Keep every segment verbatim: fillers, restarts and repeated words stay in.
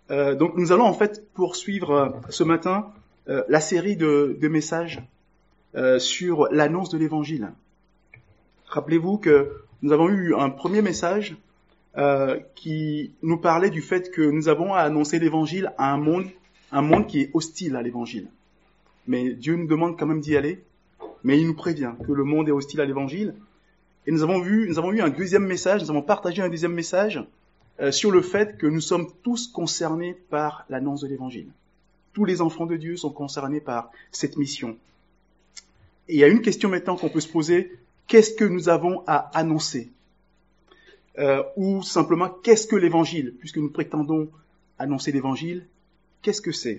Euh, donc nous allons en fait poursuivre euh, ce matin euh, la série de, de messages euh, sur l'annonce de l'Évangile. Rappelez-vous que nous avons eu un premier message euh, qui nous parlait du fait que nous avons à annoncer l'Évangile à un monde, un monde qui est hostile à l'Évangile. Mais Dieu nous demande quand même d'y aller, mais il nous prévient que le monde est hostile à l'Évangile. Et nous avons vu, nous avons eu un deuxième message, nous avons partagé un deuxième message euh, sur le fait que nous sommes tous concernés par l'annonce de l'Évangile. Tous les enfants de Dieu sont concernés par cette mission. Et il y a une question maintenant qu'on peut se poser, qu'est-ce que nous avons à annoncer euh, ou simplement, qu'est-ce que l'Évangile? Puisque nous prétendons annoncer l'Évangile, qu'est-ce que c'est?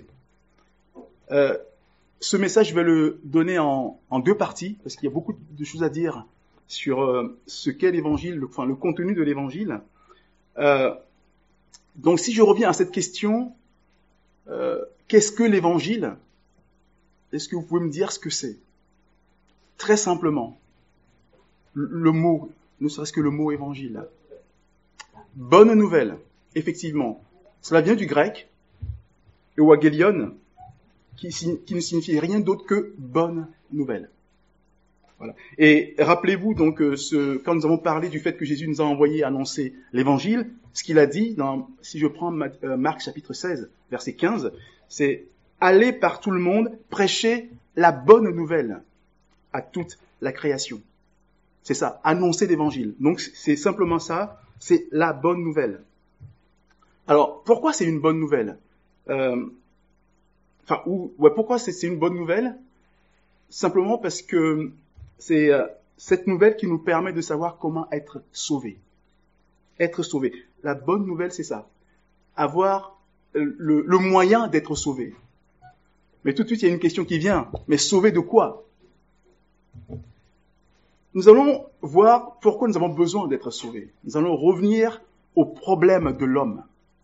euh, Ce message, je vais le donner en, en deux parties, parce qu'il y a beaucoup de choses à dire sur euh, ce qu'est l'Évangile, le, enfin, le contenu de l'Évangile. Euh, donc si je reviens à cette question, euh, qu'est-ce que l'Évangile? Est-ce que vous pouvez me dire ce que c'est? Très simplement, le, le mot, ne serait-ce que le mot Évangile. Bonne nouvelle, effectivement. Cela vient du grec, euangelion, qui, qui ne signifie rien d'autre que bonne nouvelle. Voilà. Et rappelez-vous donc euh, ce, quand nous avons parlé du fait que Jésus nous a envoyé annoncer l'Évangile, ce qu'il a dit, dans, si je prends euh, Marc chapitre seize, verset quinze, c'est « Allez par tout le monde, prêcher la bonne nouvelle à toute la création ». C'est ça, annoncer l'Évangile. Donc c'est simplement ça, c'est la bonne nouvelle. Alors, pourquoi c'est une bonne nouvelle euh, Enfin, ou, ouais, pourquoi c'est, c'est une bonne nouvelle? Simplement parce que c'est euh, cette nouvelle qui nous permet de savoir comment être sauvé. Être sauvé. La bonne nouvelle, c'est ça. Avoir le, le moyen d'être sauvé. Mais tout de suite, il y a une question qui vient. Mais sauvé de quoi? Nous allons voir pourquoi nous avons besoin d'être sauvés. Nous allons revenir au problème de l'homme.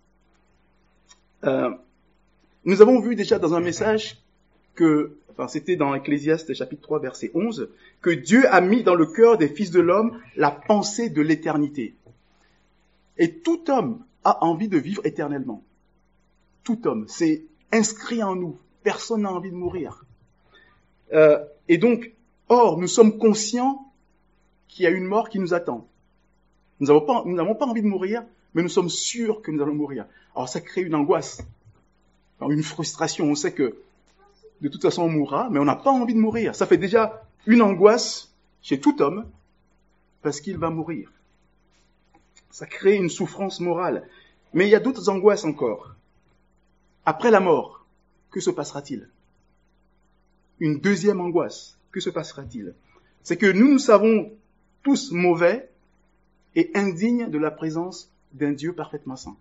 Euh, Nous avons vu déjà dans un message que, enfin c'était dans Ecclésiaste chapitre trois verset onze, que Dieu a mis dans le cœur des fils de l'homme la pensée de l'éternité. Et tout homme a envie de vivre éternellement. Tout homme, c'est inscrit en nous. Personne n'a envie de mourir. Euh, et donc, or, nous sommes conscients qu'il y a une mort qui nous attend. Nous n'avons pas, nous n'avons pas envie de mourir, mais nous sommes sûrs que nous allons mourir. Alors ça crée une angoisse. Une frustration, on sait que de toute façon on mourra, mais on n'a pas envie de mourir. Ça fait déjà une angoisse chez tout homme, parce qu'il va mourir. Ça crée une souffrance morale. Mais il y a d'autres angoisses encore. Après la mort, que se passera-t-il? Une deuxième angoisse, que se passera-t-il? C'est que nous nous savons tous mauvais et indignes de la présence d'un Dieu parfaitement saint.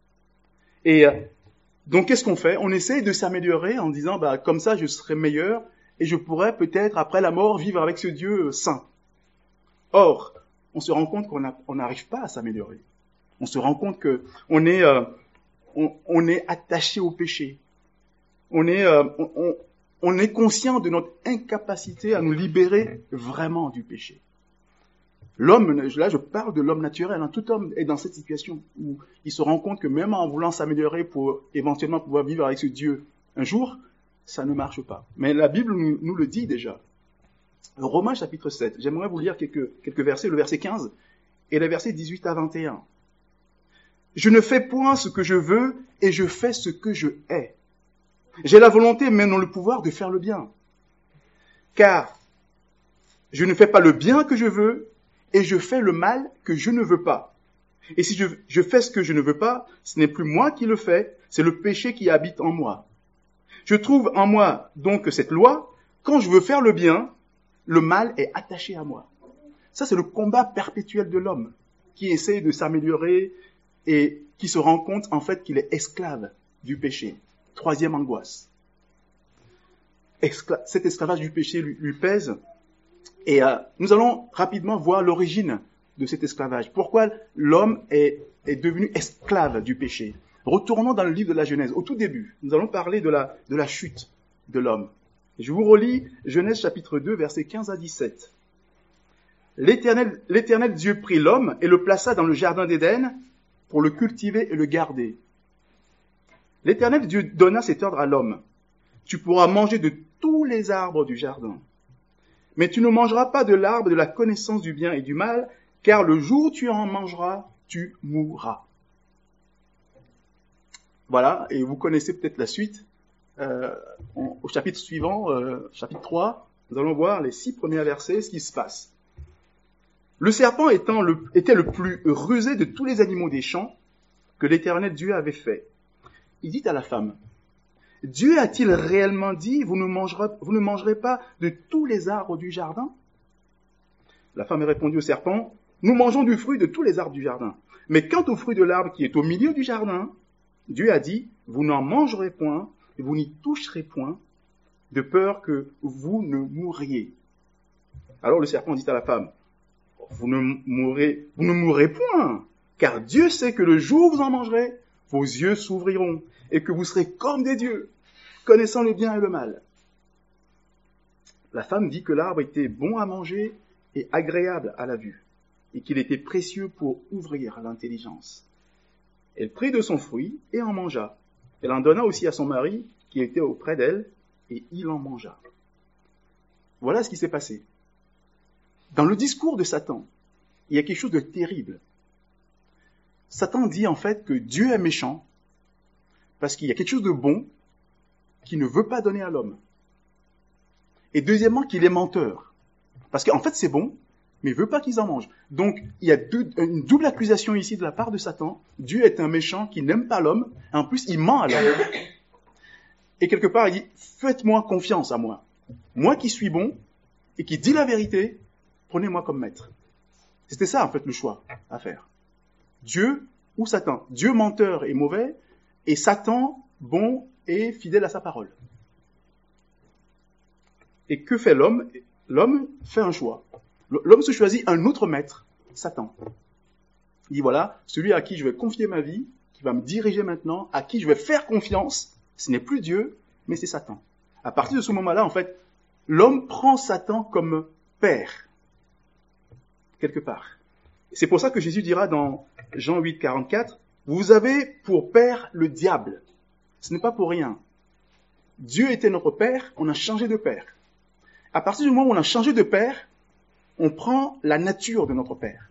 Et donc, qu'est-ce qu'on fait? On essaie de s'améliorer en disant, bah, comme ça, je serai meilleur et je pourrais peut-être, après la mort, vivre avec ce Dieu saint. Or, on se rend compte qu'on on n'arrive pas à s'améliorer. On se rend compte que on est, euh, on, on est attaché au péché. On est, euh, on, on, on est conscient de notre incapacité à nous libérer vraiment du péché. L'homme, là je parle de l'homme naturel, hein. Tout homme est dans cette situation où il se rend compte que même en voulant s'améliorer pour éventuellement pouvoir vivre avec ce Dieu un jour, ça ne marche pas. Mais la Bible nous, nous le dit déjà. Romains chapitre sept, j'aimerais vous lire quelques, quelques versets, le verset quinze et le verset dix-huit à vingt et un. Je ne fais point ce que je veux et je fais ce que je hais. J'ai la volonté mais non le pouvoir de faire le bien. Car je ne fais pas le bien que je veux, et je fais le mal que je ne veux pas. Et si je, je fais ce que je ne veux pas, ce n'est plus moi qui le fais, c'est le péché qui habite en moi. Je trouve en moi donc cette loi, quand je veux faire le bien, le mal est attaché à moi. Ça, c'est le combat perpétuel de l'homme, qui essaie de s'améliorer et qui se rend compte en fait qu'il est esclave du péché. Troisième angoisse. Escla- cet esclavage du péché lui, lui pèse. Et euh, nous allons rapidement voir l'origine de cet esclavage. Pourquoi l'homme est, est devenu esclave du péché? Retournons dans le livre de la Genèse. Au tout début, nous allons parler de la, de la chute de l'homme. Je vous relis Genèse chapitre deux, versets quinze à dix-sept. L'Éternel, l'Éternel Dieu prit l'homme et le plaça dans le jardin d'Éden pour le cultiver et le garder. L'Éternel Dieu donna cet ordre à l'homme. Tu pourras manger de tous les arbres du jardin. Mais tu ne mangeras pas de l'arbre de la connaissance du bien et du mal, car le jour où tu en mangeras, tu mourras. Voilà, et vous connaissez peut-être la suite. Euh, on, au chapitre suivant, euh, chapitre trois, nous allons voir les six premiers versets, ce qui se passe. Le serpent étant le, était le plus rusé de tous les animaux des champs que l'Éternel Dieu avait fait. Il dit à la femme, « Dieu a-t-il réellement dit, vous ne, mangerez, vous ne mangerez pas de tous les arbres du jardin ?» La femme répondit au serpent, « Nous mangeons du fruit de tous les arbres du jardin. Mais quant au fruit de l'arbre qui est au milieu du jardin, Dieu a dit, vous n'en mangerez point, et vous n'y toucherez point, de peur que vous ne mourriez. » Alors le serpent dit à la femme, vous ne mourrez, vous ne mourrez point, car Dieu sait que le jour où vous en mangerez, vos yeux s'ouvriront, et que vous serez comme des dieux, connaissant le bien et le mal. La femme dit que l'arbre était bon à manger et agréable à la vue, et qu'il était précieux pour ouvrir l'intelligence. Elle prit de son fruit et en mangea. Elle en donna aussi à son mari, qui était auprès d'elle, et il en mangea. Voilà ce qui s'est passé. Dans le discours de Satan, il y a quelque chose de terrible. Satan dit en fait que Dieu est méchant, parce qu'il y a quelque chose de bon qu'il ne veut pas donner à l'homme. Et deuxièmement, qu'il est menteur. Parce qu'en fait, c'est bon, mais il ne veut pas qu'ils en mangent. Donc, il y a deux, une double accusation ici de la part de Satan. Dieu est un méchant qui n'aime pas l'homme, et en plus, il ment à l'homme. Et quelque part, il dit, faites-moi confiance à moi. Moi qui suis bon, et qui dis la vérité, prenez-moi comme maître. C'était ça, en fait, le choix à faire. Dieu ou Satan. Dieu menteur et mauvais, et Satan bon et fidèle à sa parole. Et que fait l'homme? L'homme fait un choix. L'homme se choisit un autre maître, Satan. Il dit voilà, celui à qui je vais confier ma vie, qui va me diriger maintenant, à qui je vais faire confiance, ce n'est plus Dieu, mais c'est Satan. À partir de ce moment-là, en fait, l'homme prend Satan comme père, quelque part. C'est pour ça que Jésus dira dans Jean huit, quarante-quatre, vous avez pour père le diable. Ce n'est pas pour rien. Dieu était notre père, on a changé de père. À partir du moment où on a changé de père, on prend la nature de notre père.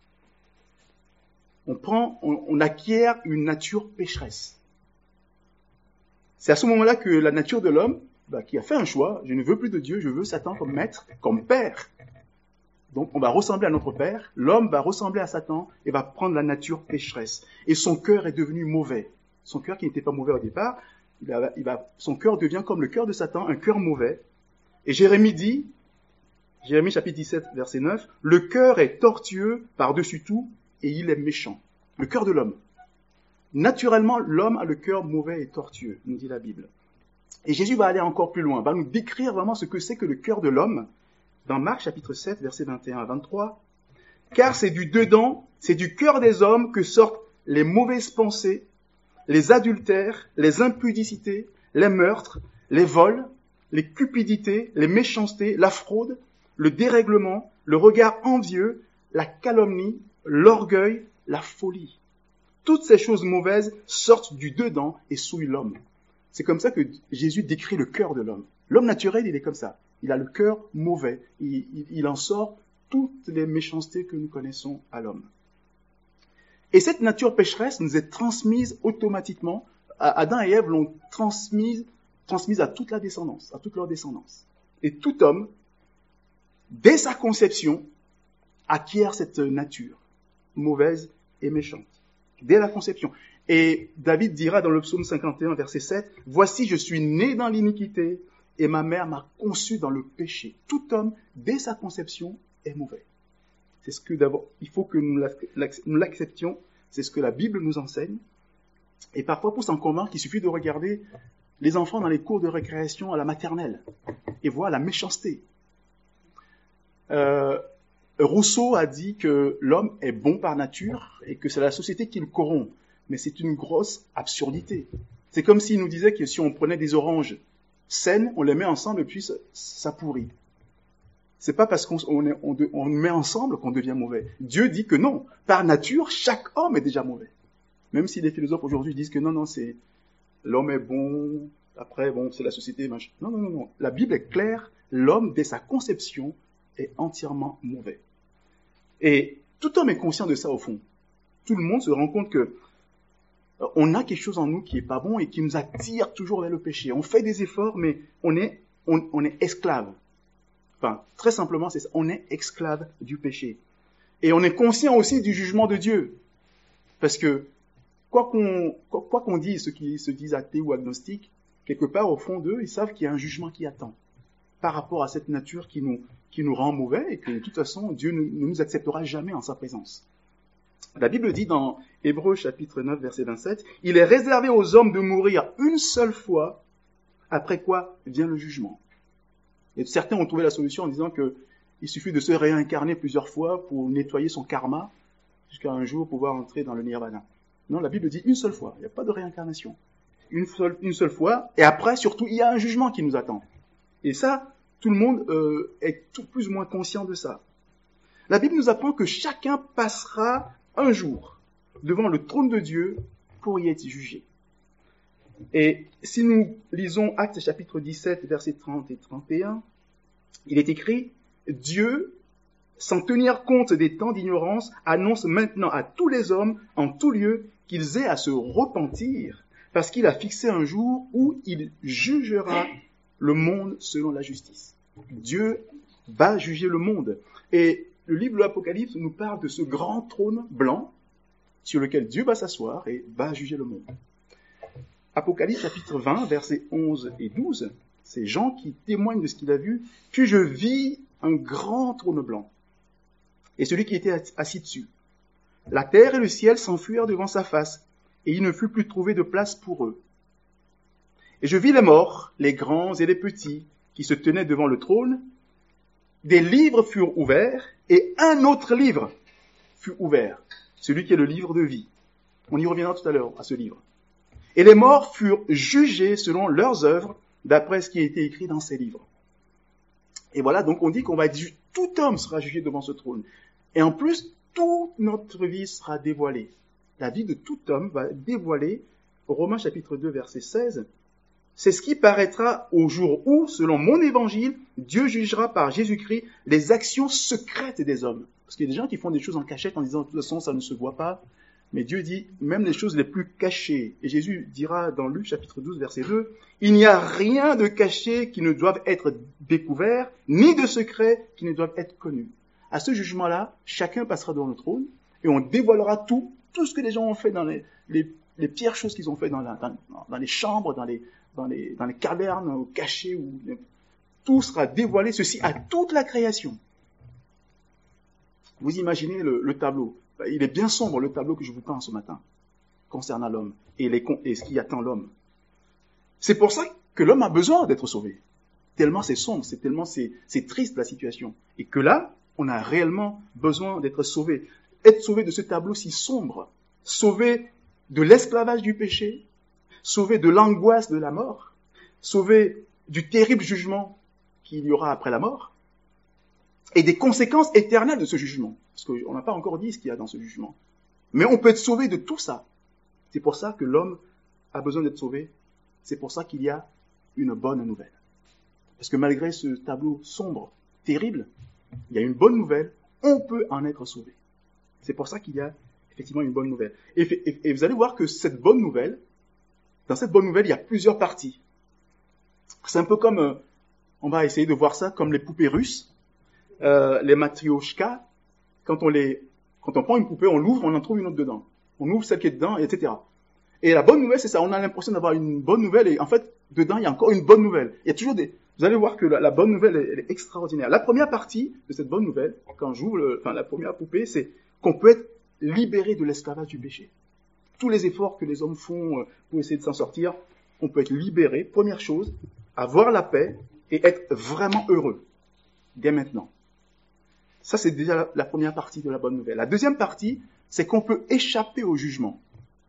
On prend, on, on acquiert une nature pécheresse. C'est à ce moment-là que la nature de l'homme, bah, qui a fait un choix, je ne veux plus de Dieu, je veux Satan comme maître, comme père. Donc on va ressembler à notre père, l'homme va ressembler à Satan et va prendre la nature pécheresse. Et son cœur est devenu mauvais. Son cœur qui n'était pas mauvais au départ, il va, il va, son cœur devient comme le cœur de Satan, un cœur mauvais. Et Jérémie dit, Jérémie chapitre dix-sept, verset neuf, « Le cœur est tortueux par-dessus tout et il est méchant. » Le cœur de l'homme. Naturellement, l'homme a le cœur mauvais et tortueux, nous dit la Bible. Et Jésus va aller encore plus loin, va nous décrire vraiment ce que c'est que le cœur de l'homme, dans Marc chapitre sept, versets vingt et un à vingt-trois. « Car c'est du dedans, c'est du cœur des hommes que sortent les mauvaises pensées, les adultères, les impudicités, les meurtres, les vols, les cupidités, les méchancetés, la fraude, le dérèglement, le regard envieux, la calomnie, l'orgueil, la folie. Toutes ces choses mauvaises sortent du dedans et souillent l'homme. » C'est comme ça que Jésus décrit le cœur de l'homme. L'homme naturel, il est comme ça. Il a le cœur mauvais. Il, il, il en sort toutes les méchancetés que nous connaissons à l'homme. Et cette nature pécheresse nous est transmise automatiquement. Adam et Ève l'ont transmise, transmise à toute la descendance, à toute leur descendance. Et tout homme, dès sa conception, acquiert cette nature mauvaise et méchante. Dès la conception. Et David dira dans le psaume cinquante et un, verset sept, « Voici, je suis né dans l'iniquité, et ma mère m'a conçu dans le péché. » Tout homme, dès sa conception, est mauvais. C'est ce que d'abord, il faut que nous l'acceptions. C'est ce que la Bible nous enseigne. Et parfois, pour s'en convaincre, il suffit de regarder les enfants dans les cours de récréation à la maternelle et voir la méchanceté. Euh, Rousseau a dit que l'homme est bon par nature et que c'est la société qui le corrompt. Mais c'est une grosse absurdité. C'est comme s'il nous disait que si on prenait des oranges saines, on les met ensemble et puis ça, ça pourrit. C'est pas parce qu'on on, on, on met ensemble qu'on devient mauvais. Dieu dit que non. Par nature, chaque homme est déjà mauvais. Même si les philosophes aujourd'hui disent que non, non, c'est l'homme est bon, après, bon, c'est la société, machin. Non, non, non, non. La Bible est claire, l'homme, dès sa conception, est entièrement mauvais. Et tout homme est conscient de ça au fond. Tout le monde se rend compte que on a quelque chose en nous qui est pas bon et qui nous attire toujours vers le péché. On fait des efforts, mais on est, on, on est esclave. Enfin, très simplement, c'est ça. On est esclave du péché. Et on est conscient aussi du jugement de Dieu. Parce que, quoi qu'on, quoi, quoi qu'on dise, ceux qui se disent athées ou agnostiques, quelque part au fond d'eux, ils savent qu'il y a un jugement qui attend. Par rapport à cette nature qui nous, qui nous rend mauvais et que de toute façon, Dieu ne, ne nous acceptera jamais en sa présence. La Bible dit dans Hébreux chapitre neuf, verset vingt-sept, « Il est réservé aux hommes de mourir une seule fois, après quoi vient le jugement. » Et certains ont trouvé la solution en disant que il suffit de se réincarner plusieurs fois pour nettoyer son karma jusqu'à un jour pouvoir entrer dans le nirvana. Non, la Bible dit une seule fois, il n'y a pas de réincarnation. Une seule, une seule fois, et après, surtout, il y a un jugement qui nous attend. Et ça, tout le monde euh, est tout plus ou moins conscient de ça. La Bible nous apprend que chacun passera un jour devant le trône de Dieu pour y être jugé. Et si nous lisons Actes chapitre dix-sept, versets trente et trente et un, il est écrit « Dieu, sans tenir compte des temps d'ignorance, annonce maintenant à tous les hommes, en tout lieu, qu'ils aient à se repentir, parce qu'il a fixé un jour où il jugera le monde selon la justice. » Dieu va juger le monde. Et le livre de l'Apocalypse nous parle de ce grand trône blanc sur lequel Dieu va s'asseoir et va juger le monde. Apocalypse chapitre vingt, versets onze et douze, c'est Jean qui témoigne de ce qu'il a vu. « Puis je vis un grand trône blanc, et celui qui était assis dessus. La terre et le ciel s'enfuirent devant sa face, et il ne fut plus trouvé de place pour eux. Et je vis les morts, les grands et les petits, qui se tenaient devant le trône. Des livres furent ouverts, et un autre livre fut ouvert, celui qui est le livre de vie. » On y reviendra tout à l'heure, à ce livre. « Et les morts furent jugés selon leurs œuvres, d'après ce qui a été écrit dans ces livres. » Et voilà, donc on dit qu'on va être, tout homme sera jugé devant ce trône. Et en plus, toute notre vie sera dévoilée. La vie de tout homme va dévoiler, Romains chapitre deux, verset seize, « C'est ce qui paraîtra au jour où, selon mon évangile, Dieu jugera par Jésus-Christ les actions secrètes des hommes. » Parce qu'il y a des gens qui font des choses en cachette en disant, de toute façon, ça ne se voit pas. Mais Dieu dit, même les choses les plus cachées. Et Jésus dira dans Luc chapitre douze, verset deux, « Il n'y a rien de caché qui ne doive être découvert, ni de secret qui ne doive être connu. » À ce jugement-là, chacun passera devant le trône et on dévoilera tout, tout ce que les gens ont fait dans les, les, les pires choses qu'ils ont fait dans, la, dans, dans les chambres, dans les, dans les, dans les cavernes, cachées. Ou, tout sera dévoilé, ceci à toute la création. Vous imaginez le, le tableau. Il est bien sombre, le tableau que je vous peins ce matin, concernant l'homme et, les, et ce qui attend l'homme. C'est pour ça que l'homme a besoin d'être sauvé. Tellement c'est sombre, c'est tellement c'est, c'est triste la situation. Et que là, on a réellement besoin d'être sauvé. Être sauvé de ce tableau si sombre, sauvé de l'esclavage du péché, sauvé de l'angoisse de la mort, sauvé du terrible jugement qu'il y aura après la mort, et des conséquences éternelles de ce jugement. Parce qu'on n'a pas encore dit ce qu'il y a dans ce jugement. Mais on peut être sauvé de tout ça. C'est pour ça que l'homme a besoin d'être sauvé. C'est pour ça qu'il y a une bonne nouvelle. Parce que malgré ce tableau sombre, terrible, il y a une bonne nouvelle. On peut en être sauvé. C'est pour ça qu'il y a effectivement une bonne nouvelle. Et, et, et vous allez voir que cette bonne nouvelle, dans cette bonne nouvelle, il y a plusieurs parties. C'est un peu comme, euh, on va essayer de voir ça comme les poupées russes. Euh, les matrioshka, quand on les, quand on prend une poupée, on l'ouvre, on en trouve une autre dedans. On ouvre celle qui est dedans, et cetera. Et la bonne nouvelle, c'est ça. On a l'impression d'avoir une bonne nouvelle, et en fait, dedans, il y a encore une bonne nouvelle. Il y a toujours des, vous allez voir que la, la bonne nouvelle, elle, elle est extraordinaire. La première partie de cette bonne nouvelle, quand j'ouvre, le, enfin, la première poupée, c'est qu'on peut être libéré de l'esclavage du péché. Tous les efforts que les hommes font pour essayer de s'en sortir, on peut être libéré. Première chose, avoir la paix et être vraiment heureux dès maintenant. Ça, c'est déjà la, la première partie de la bonne nouvelle. La deuxième partie, c'est qu'on peut échapper au jugement.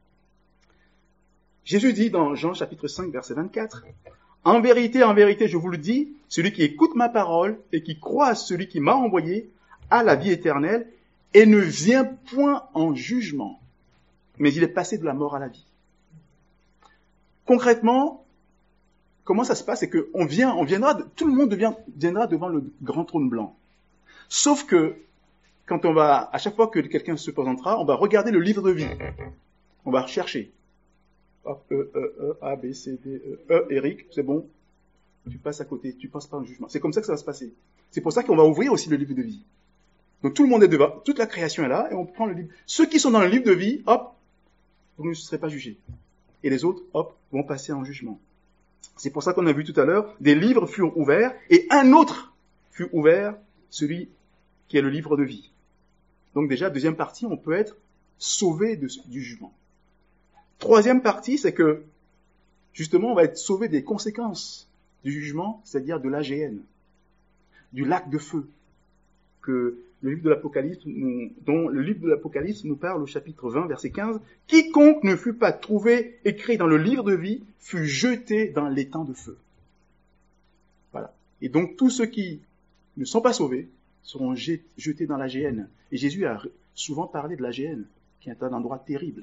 Jésus dit dans Jean chapitre cinq, verset vingt-quatre, « En vérité, en vérité, je vous le dis, celui qui écoute ma parole et qui croit à celui qui m'a envoyé a la vie éternelle et ne vient point en jugement, mais il est passé de la mort à la vie. » concrètement, comment ça se passe? C'est qu'on vient, on viendra, tout le monde devient, viendra devant le grand trône blanc. Sauf que, quand on va, à chaque fois que quelqu'un se présentera, on va regarder le livre de vie. On va rechercher. Hop, E, E, E, A, B, C, D, E, E, Eric, c'est bon. Tu passes à côté, tu passes pas en jugement. C'est comme ça que ça va se passer. C'est pour ça qu'on va ouvrir aussi le livre de vie. Donc tout le monde est devant, toute la création est là, et on prend le livre. Ceux qui sont dans le livre de vie, hop, vous ne serez pas jugés. Et les autres, hop, vont passer en jugement. C'est pour ça qu'on a vu tout à l'heure, des livres furent ouverts, et un autre fut ouvert, celui qui est le livre de vie. Donc déjà, deuxième partie, on peut être sauvé de, du jugement. Troisième partie, c'est que, justement, on va être sauvé des conséquences du jugement, c'est-à-dire de l'A G N, du lac de feu, que le livre de l'Apocalypse, nous, dont le livre de l'Apocalypse nous parle au chapitre vingt, verset quinze, « Quiconque ne fut pas trouvé écrit dans le livre de vie fut jeté dans l'étang de feu. » Voilà. Et donc, tous ceux qui ne sont pas sauvés seront jetés dans l'A G N. Et Jésus a souvent parlé de l'A G N, qui est un endroit terrible.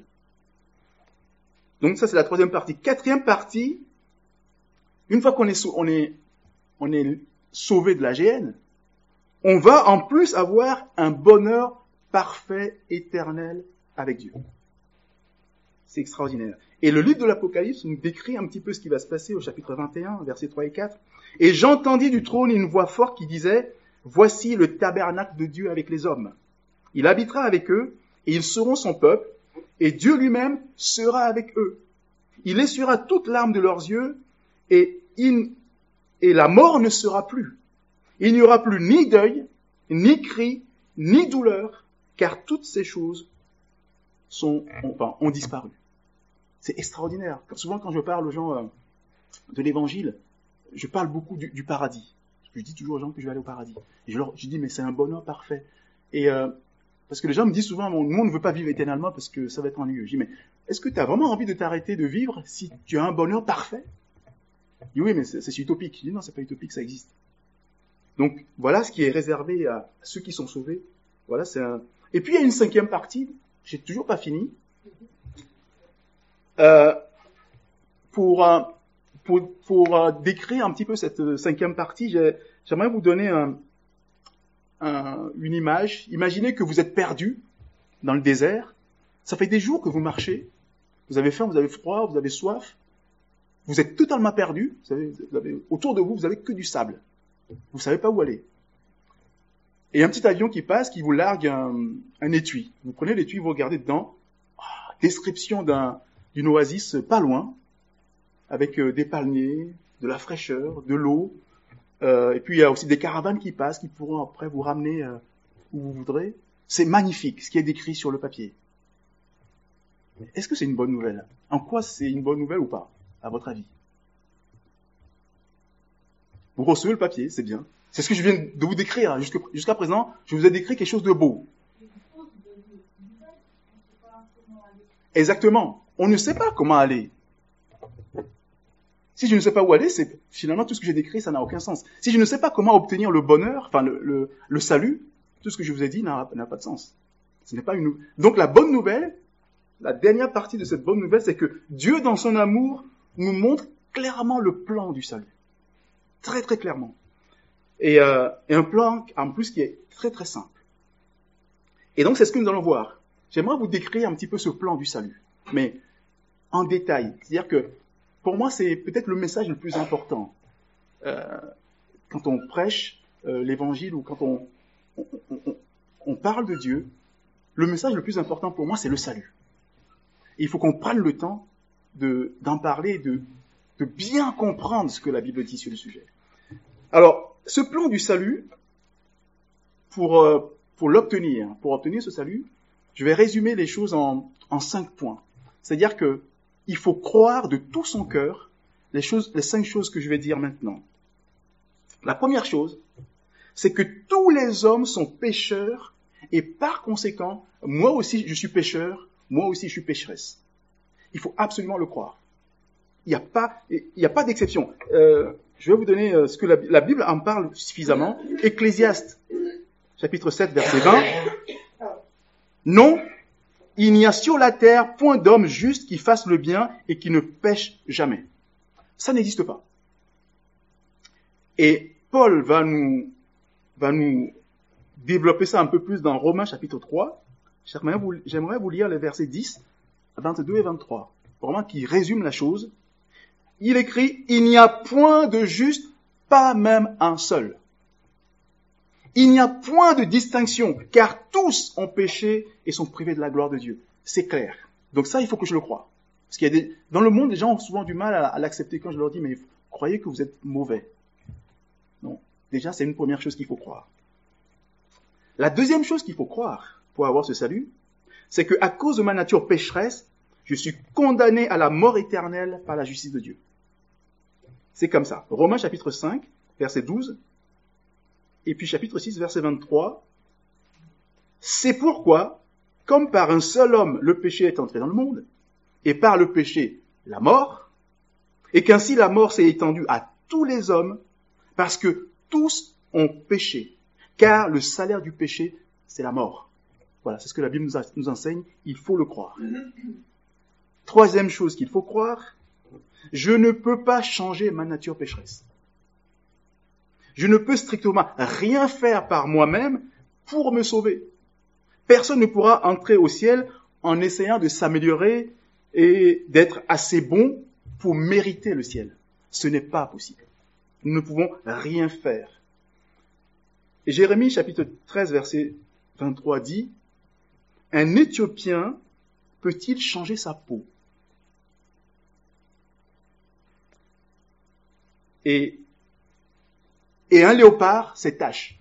Donc ça, c'est la troisième partie. Quatrième partie, une fois qu'on est, on est, on est sauvé de l'A G N, on va en plus avoir un bonheur parfait, éternel avec Dieu. C'est extraordinaire. Et le livre de l'Apocalypse nous décrit un petit peu ce qui va se passer au chapitre vingt et un, versets trois et quatre. « Et j'entendis du trône une voix forte qui disait, « Voici le tabernacle de Dieu avec les hommes. Il habitera avec eux, et ils seront son peuple, et Dieu lui-même sera avec eux. Il essuiera toute larme de leurs yeux, et, il, et la mort ne sera plus. Il n'y aura plus ni deuil, ni cri, ni douleur, car toutes ces choses sont, ont, enfin, ont disparu. » C'est extraordinaire. Souvent, quand je parle aux gens euh, de l'évangile, je parle beaucoup du, du paradis. Je dis toujours aux gens que je vais aller au paradis. Et je leur je dis, mais c'est un bonheur parfait. Et euh, parce que les gens me disent souvent, nous, on ne veut pas vivre éternellement parce que ça va être ennuyeux. Je dis, mais est-ce que tu as vraiment envie de t'arrêter de vivre si tu as un bonheur parfait? Je dis, oui, mais c'est, c'est utopique. Je dis, non, c'est pas utopique, ça existe. Donc, voilà ce qui est réservé à ceux qui sont sauvés. Voilà, c'est un... Et puis, il y a une cinquième partie, j'ai toujours pas fini, euh, pour, euh, pour, pour euh, décrire un petit peu cette euh, cinquième partie, j'ai, j'aimerais vous donner un, un, une image. Imaginez que vous êtes perdu dans le désert. Ça fait des jours que vous marchez. Vous avez faim, vous avez froid, vous avez soif. Vous êtes totalement perdu. Vous avez, vous avez, autour de vous, vous avez que du sable. Vous savez pas où aller. Et un petit avion qui passe, qui vous largue un, un étui. Vous prenez l'étui, vous regardez dedans. Oh, description d'un, d'une oasis pas loin, avec euh, des palmiers, de la fraîcheur, de l'eau. Euh, et puis il y a aussi des caravanes qui passent, qui pourront après vous ramener euh, où vous voudrez. C'est magnifique, ce qui est décrit sur le papier. Mais est-ce que c'est une bonne nouvelle? En quoi c'est une bonne nouvelle ou pas, à votre avis? Vous recevez le papier, c'est bien. C'est ce que je viens de vous décrire. Jusqu'à, jusqu'à présent, je vous ai décrit quelque chose de beau. Exactement. On ne sait pas comment aller. Si je ne sais pas où aller, c'est finalement tout ce que j'ai décrit, ça n'a aucun sens. Si je ne sais pas comment obtenir le bonheur, enfin le, le, le salut, tout ce que je vous ai dit n'a, n'a pas de sens. Ce n'est pas une. Donc la bonne nouvelle, la dernière partie de cette bonne nouvelle, c'est que Dieu, dans son amour, nous montre clairement le plan du salut. Très très clairement. Et, euh, et un plan en plus qui est très très simple. Et donc c'est ce que nous allons voir. J'aimerais vous décrire un petit peu ce plan du salut, mais en détail. C'est-à-dire que pour moi c'est peut-être le message le plus important. Euh, quand on prêche euh, l'évangile ou quand on, on, on, on parle de Dieu, le message le plus important pour moi c'est le salut. Et il faut qu'on prenne le temps de, d'en parler, de, de bien comprendre ce que la Bible dit sur le sujet. Alors, ce plan du salut, pour, euh, pour l'obtenir, pour obtenir ce salut, je vais résumer les choses en, en cinq points. C'est-à-dire que il faut croire de tout son cœur les choses, les cinq choses que je vais dire maintenant. La première chose, c'est que tous les hommes sont pécheurs et par conséquent, moi aussi je suis pécheur, moi aussi je suis pécheresse. Il faut absolument le croire. Il n'y a pas, il n'y a pas d'exception. Euh, je vais vous donner euh, ce que la, la Bible en parle suffisamment. Ecclésiaste, chapitre sept, verset vingt. Non, il n'y a sur la terre point d'homme juste qui fasse le bien et qui ne pêche jamais. Ça n'existe pas. Et Paul va nous, va nous développer ça un peu plus dans Romains chapitre trois. J'aimerais vous, j'aimerais vous lire les versets dix, vingt-deux et vingt-trois. Vraiment qui résume la chose. Il écrit, il n'y a point de juste, pas même un seul. Il n'y a point de distinction, car tous ont péché et sont privés de la gloire de Dieu. C'est clair. Donc ça, il faut que je le croie. Parce qu'il y a des, dans le monde, les gens ont souvent du mal à, à l'accepter quand je leur dis, mais croyez que vous êtes mauvais. Non. Déjà, c'est une première chose qu'il faut croire. La deuxième chose qu'il faut croire pour avoir ce salut, c'est que à cause de ma nature pécheresse, je suis condamné à la mort éternelle par la justice de Dieu. C'est comme ça. Romains chapitre cinq, verset douze, et puis chapitre six, verset vingt-trois. C'est pourquoi, comme par un seul homme le péché est entré dans le monde, et par le péché la mort, et qu'ainsi la mort s'est étendue à tous les hommes, parce que tous ont péché, car le salaire du péché, c'est la mort. Voilà, c'est ce que la Bible nous, a, nous enseigne, il faut le croire. Troisième chose qu'il faut croire, je ne peux pas changer ma nature pécheresse. Je ne peux strictement rien faire par moi-même pour me sauver. Personne ne pourra entrer au ciel en essayant de s'améliorer et d'être assez bon pour mériter le ciel. Ce n'est pas possible. Nous ne pouvons rien faire. Et Jérémie chapitre treize verset vingt-trois dit, « Un Éthiopien peut-il changer sa peau ?» Et, et un léopard ses taches.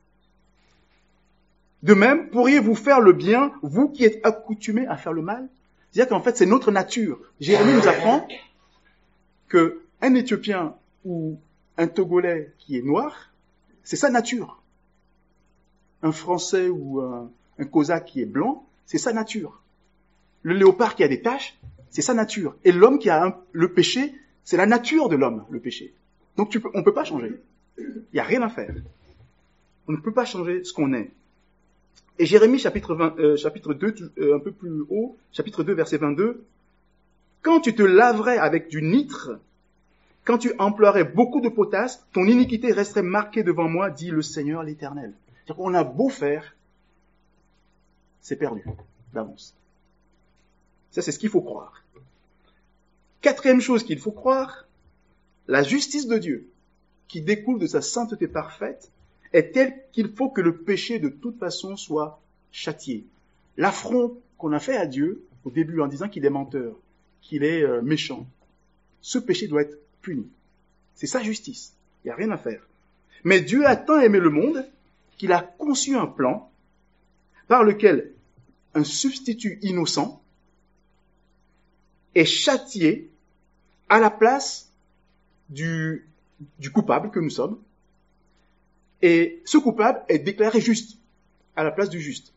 De même, pourriez-vous faire le bien, vous qui êtes accoutumés à faire le mal? C'est-à-dire qu'en fait, c'est notre nature. Jérémie nous apprend que un Éthiopien ou un Togolais qui est noir, c'est sa nature. Un Français ou un, un Cosaque qui est blanc, c'est sa nature. Le léopard qui a des taches, c'est sa nature. Et l'homme qui a un, le péché, c'est la nature de l'homme, le péché. Donc tu peux, on ne peut pas changer. Il n'y a rien à faire. On ne peut pas changer ce qu'on est. Et Jérémie chapitre, vingt, euh, chapitre deux, euh, un peu plus haut, chapitre deux, verset vingt-deux, « Quand tu te laverais avec du nitre, quand tu emploierais beaucoup de potasse, ton iniquité resterait marquée devant moi, dit le Seigneur l'Éternel. » C'est-à-dire qu'on a beau faire, c'est perdu d'avance. Ça, c'est ce qu'il faut croire. Quatrième chose qu'il faut croire, la justice de Dieu, qui découle de sa sainteté parfaite, est telle qu'il faut que le péché de toute façon soit châtié. L'affront qu'on a fait à Dieu, au début en disant qu'il est menteur, qu'il est euh, méchant, ce péché doit être puni. C'est sa justice. Il n'y a rien à faire. Mais Dieu a tant aimé le monde qu'il a conçu un plan par lequel un substitut innocent est châtié à la place du, du coupable que nous sommes. Et ce coupable est déclaré juste à la place du juste.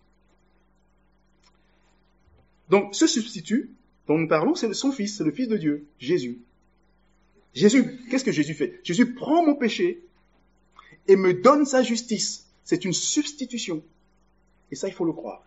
Donc ce substitut dont nous parlons, c'est son fils, c'est le fils de Dieu, Jésus. Jésus, qu'est-ce que Jésus fait? Jésus prend mon péché et me donne sa justice. C'est une substitution. Et ça, il faut le croire.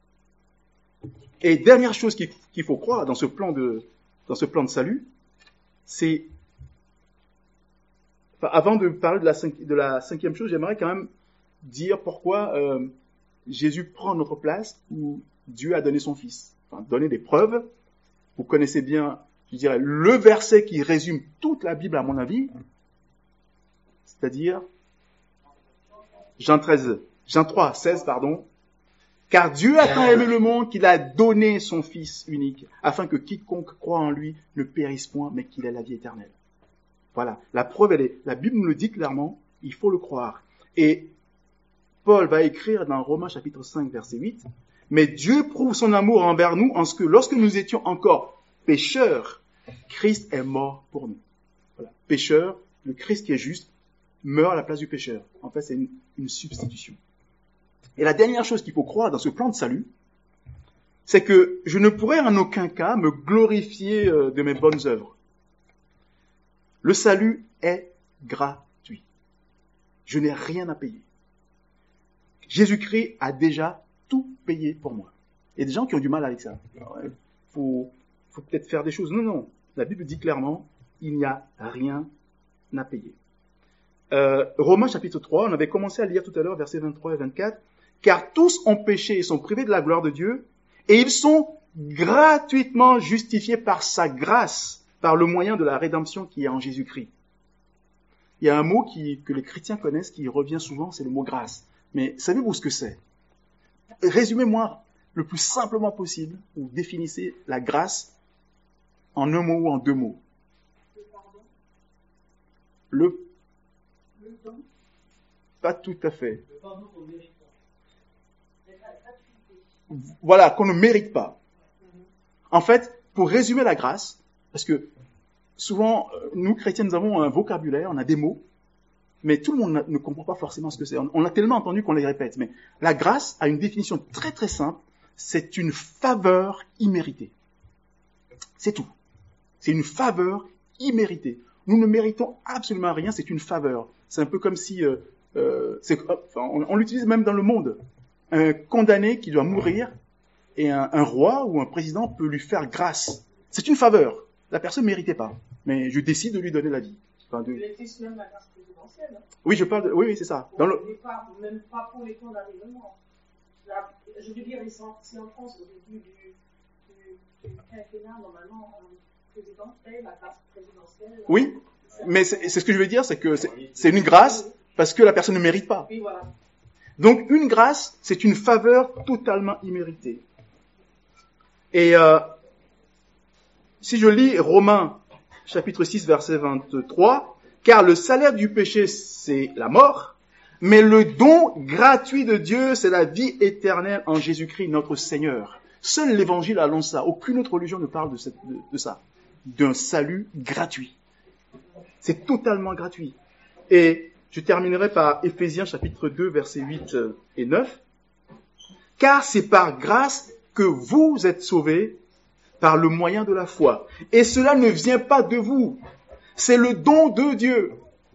Et dernière chose qu'il, qu'il faut croire dans ce plan de, dans ce plan de salut, c'est, enfin, avant de parler de la, cinqui, de la cinquième chose, j'aimerais quand même dire pourquoi euh, Jésus prend notre place où Dieu a donné son Fils. Enfin, donner des preuves. Vous connaissez bien, je dirais, le verset qui résume toute la Bible à mon avis, c'est-à-dire Jean treize, Jean trois, seize, pardon. Car Dieu a tant aimé le monde qu'il a donné son Fils unique, afin que quiconque croit en lui ne périsse point, mais qu'il ait la vie éternelle. Voilà. La preuve, elle est, la Bible nous le dit clairement, il faut le croire. Et Paul va écrire dans Romains chapitre cinq, verset huit, mais Dieu prouve son amour envers nous en ce que lorsque nous étions encore pécheurs, Christ est mort pour nous. Voilà. Pécheur, le Christ qui est juste, meurt à la place du pécheur. En fait, c'est une, une substitution. Et la dernière chose qu'il faut croire dans ce plan de salut, c'est que je ne pourrais en aucun cas me glorifier de mes bonnes œuvres. Le salut est gratuit. Je n'ai rien à payer. Jésus-Christ a déjà tout payé pour moi. Il y a des gens qui ont du mal avec ça. Il faut, faut peut-être faire des choses. Non, non. La Bible dit clairement, il n'y a rien à payer. Euh, Romains chapitre trois, on avait commencé à lire tout à l'heure, versets vingt-trois et vingt-quatre. Car tous ont péché et sont privés de la gloire de Dieu, et ils sont gratuitement justifiés par sa grâce, par le moyen de la rédemption qui est en Jésus-Christ. Il y a un mot qui, que les chrétiens connaissent, qui revient souvent, c'est le mot grâce. Mais savez-vous ce que c'est? Résumez-moi le plus simplement possible, ou définissez la grâce en un mot ou en deux mots. Le pardon. Le... Le don. Pas tout à fait. Le pardon qu'on mérite pas. Voilà, qu'on ne mérite pas. En fait, pour résumer la grâce, parce que souvent, nous, chrétiens, nous avons un vocabulaire, on a des mots, mais tout le monde ne comprend pas forcément ce que c'est. On a tellement entendu qu'on les répète. Mais la grâce a une définition très très simple, c'est une faveur imméritée. C'est tout. C'est une faveur imméritée. Nous ne méritons absolument rien, c'est une faveur. C'est un peu comme si, euh, euh, c'est, enfin, on, on l'utilise même dans le monde. Un condamné qui doit mourir, et un, un roi ou un président peut lui faire grâce. C'est une faveur. La personne ne méritait pas. Mais je décide de lui donner la vie. Enfin, de... Il existe même la grâce présidentielle. Hein. Oui, je parle de... Oui, oui, c'est ça. Dans le... pas, même pas pour les condamnés de mort. La... Je veux dire, si en France, au début du, du, du quinquennat, normalement, un président fait la grâce présidentielle. Oui, mais c'est, c'est ce que je veux dire, c'est que c'est, c'est une grâce parce que la personne ne mérite pas. Oui, voilà. Donc, une grâce, c'est une faveur totalement imméritée. Et euh, si je lis Romains, chapitre six, verset vingt-trois, « Car le salaire du péché, c'est la mort, mais le don gratuit de Dieu, c'est la vie éternelle en Jésus-Christ, notre Seigneur. » Seul l'Évangile annonce ça. Aucune autre religion ne parle de, cette, de, de ça. D'un salut gratuit. C'est totalement gratuit. Et je terminerai par Éphésiens chapitre deux, versets huit et neuf. « Car c'est par grâce que vous êtes sauvés par le moyen de la foi. Et cela ne vient pas de vous. C'est le don de Dieu.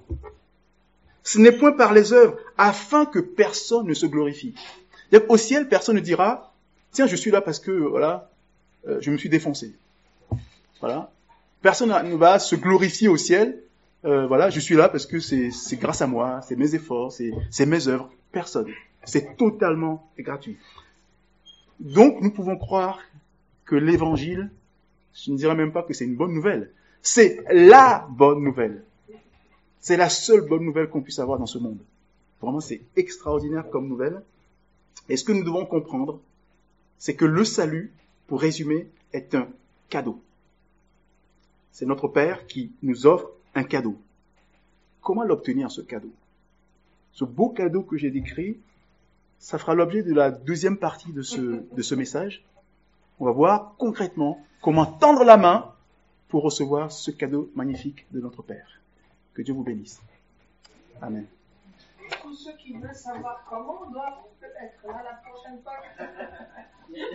Ce n'est point par les œuvres, afin que personne ne se glorifie. » Au ciel, personne ne dira, tiens, je suis là parce que, voilà, euh, je me suis défoncé. Voilà. Personne ne va se glorifier au ciel. Euh, voilà, je suis là parce que c'est, c'est grâce à moi, c'est mes efforts, c'est, c'est mes œuvres. Personne. C'est totalement gratuit. Donc, nous pouvons croire que l'évangile, je ne dirais même pas que c'est une bonne nouvelle. C'est la bonne nouvelle. C'est la seule bonne nouvelle qu'on puisse avoir dans ce monde. Vraiment, c'est extraordinaire comme nouvelle. Et ce que nous devons comprendre, c'est que le salut, pour résumer, est un cadeau. C'est notre Père qui nous offre un cadeau. Comment l'obtenir, ce cadeau? Ce beau cadeau que j'ai décrit, ça fera l'objet de la deuxième partie de ce, de ce message. On va voir concrètement comment tendre la main pour recevoir ce cadeau magnifique de notre Père. Que Dieu vous bénisse. Amen. Tous ceux qui veulent savoir comment doivent peut-être là la prochaine fois.